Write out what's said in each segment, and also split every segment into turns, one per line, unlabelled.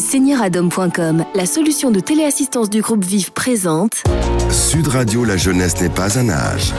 Senioradom.com, la solution de téléassistance du groupe Vive présente
Sud Radio, la jeunesse n'est pas un âge.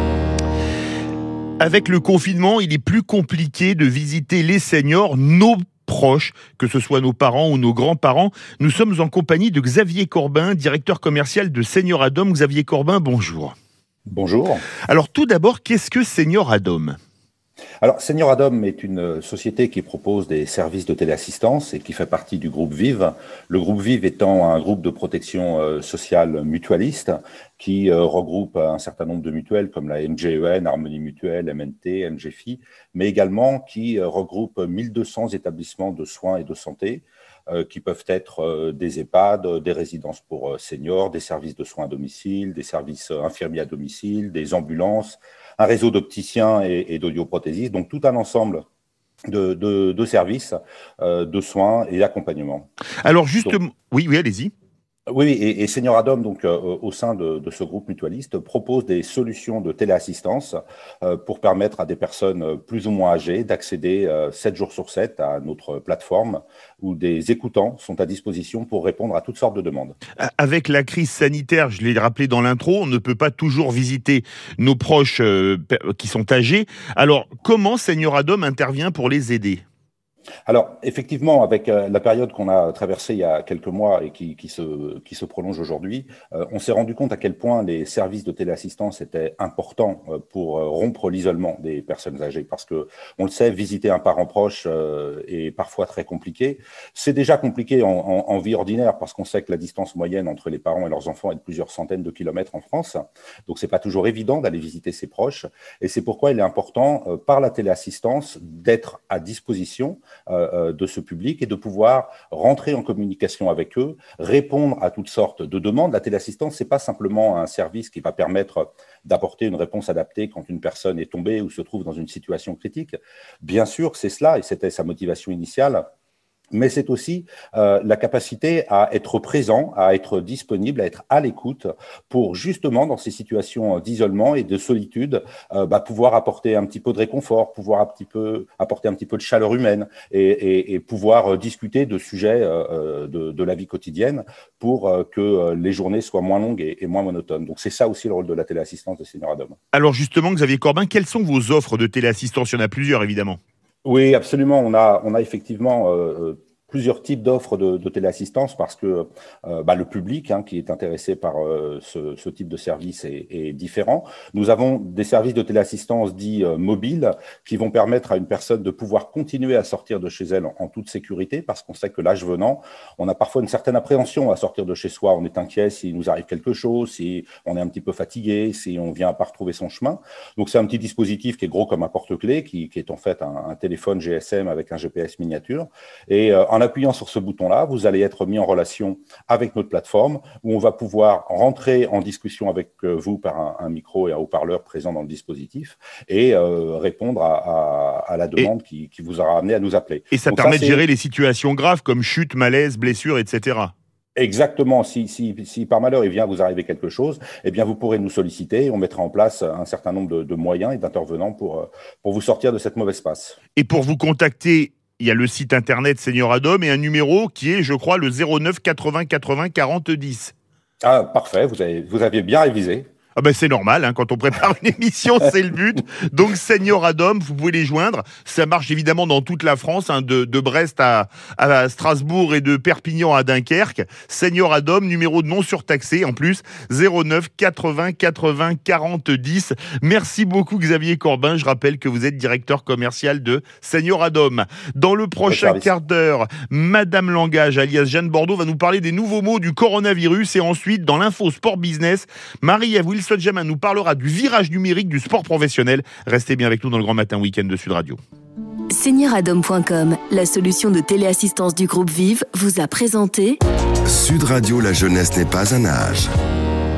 Avec le confinement, il est plus compliqué de visiter les seniors, nos proches, que ce soit nos parents ou nos grands-parents. Nous sommes en compagnie de Xavier Corbin, directeur commercial de Senioradom. Xavier Corbin, bonjour.
Bonjour.
Alors tout d'abord, qu'est-ce que Senioradom ?
Alors, Senioradom est une société qui propose des services de téléassistance et qui fait partie du groupe Vive. Le groupe Vive étant un groupe de protection sociale mutualiste qui regroupe un certain nombre de mutuelles comme la MGEN, Harmonie Mutuelle, MNT, NGFI, mais également qui regroupe 1200 établissements de soins et de santé qui peuvent être des EHPAD, des résidences pour seniors, des services de soins à domicile, des services infirmiers à domicile, des ambulances, un réseau d'opticiens et d'audioprothésistes, donc tout un ensemble de services de soins et d'accompagnement.
Alors justement, donc, oui, allez-y.
Oui, et Senioradom, donc au sein de ce groupe mutualiste, propose des solutions de téléassistance pour permettre à des personnes plus ou moins âgées d'accéder 7 jours sur 7 à notre plateforme où des écoutants sont à disposition pour répondre à toutes sortes de demandes.
Avec la crise sanitaire, je l'ai rappelé dans l'intro, on ne peut pas toujours visiter nos proches qui sont âgés. Alors, comment Senioradom intervient pour les aider ?
Alors, effectivement, avec la période qu'on a traversée il y a quelques mois et qui se prolonge aujourd'hui, on s'est rendu compte à quel point les services de téléassistance étaient importants pour rompre l'isolement des personnes âgées. Parce que, on le sait, visiter un parent proche est parfois très compliqué. C'est déjà compliqué en vie ordinaire parce qu'on sait que la distance moyenne entre les parents et leurs enfants est de plusieurs centaines de kilomètres en France. Donc, c'est pas toujours évident d'aller visiter ses proches. Et c'est pourquoi il est important, par la téléassistance, d'être à disposition de ce public et de pouvoir rentrer en communication avec eux, répondre à toutes sortes de demandes. La téléassistance, c'est pas simplement un service qui va permettre d'apporter une réponse adaptée quand une personne est tombée ou se trouve dans une situation critique. Bien sûr, c'est cela et c'était sa motivation initiale. Mais c'est aussi la capacité à être présent, à être disponible, à être à l'écoute pour justement, dans ces situations d'isolement et de solitude, pouvoir apporter un petit peu de réconfort, pouvoir apporter un petit peu de chaleur humaine et pouvoir discuter de sujets de la vie quotidienne pour que les journées soient moins longues et moins monotones. Donc c'est ça aussi le rôle de la téléassistance de Senioradom.
Alors justement, Xavier Corbin, quelles sont vos offres de téléassistance ? Il y en a plusieurs, évidemment.
Oui, absolument. On a effectivement plusieurs types d'offres de téléassistance parce que le public qui est intéressé par ce type de service est différent. Nous avons des services de téléassistance dits mobiles qui vont permettre à une personne de pouvoir continuer à sortir de chez elle en toute sécurité parce qu'on sait que l'âge venant, on a parfois une certaine appréhension à sortir de chez soi. On est inquiet s'il nous arrive quelque chose, si on est un petit peu fatigué, si on vient à pas retrouver son chemin. Donc c'est un petit dispositif qui est gros comme un porte-clés, qui est en fait un téléphone GSM avec un GPS miniature. Et en appuyant sur ce bouton-là, vous allez être mis en relation avec notre plateforme où on va pouvoir rentrer en discussion avec vous par un micro et un haut-parleur présent dans le dispositif et répondre à la demande qui vous aura amené à nous appeler.
Et ça permet de gérer les situations graves comme chute, malaise, blessure, etc.
Exactement. Si par malheur il vient vous arriver quelque chose, eh bien vous pourrez nous solliciter et on mettra en place un certain nombre de moyens et d'intervenants pour vous sortir de cette mauvaise passe.
Et pour vous contacter, il y a le site internet Senioradom et un numéro qui est, je crois, le 09 80 80 40 10.
Ah, parfait, vous aviez bien révisé.
Ah ben c'est normal, quand on prépare une émission, c'est le but. Donc Senioradom, vous pouvez les joindre. Ça marche évidemment dans toute la France, de Brest à Strasbourg et de Perpignan à Dunkerque. Senioradom, numéro non surtaxé en plus, 09 80 80 40 10. Merci beaucoup Xavier Corbin. Je rappelle que vous êtes directeur commercial de Senioradom. Dans le prochain quart d'heure, Madame Langage, alias Jeanne Bordeaux, va nous parler des nouveaux mots du coronavirus et ensuite, dans l'info sport business, Marie-Ève Wilson-Jamin nous parlera du virage numérique du sport professionnel. Restez bien avec nous dans le Grand Matin Week-end de Sud Radio.
Senioradom.com, la solution de téléassistance du groupe Vive, vous a présenté
Sud Radio, la jeunesse n'est pas un âge.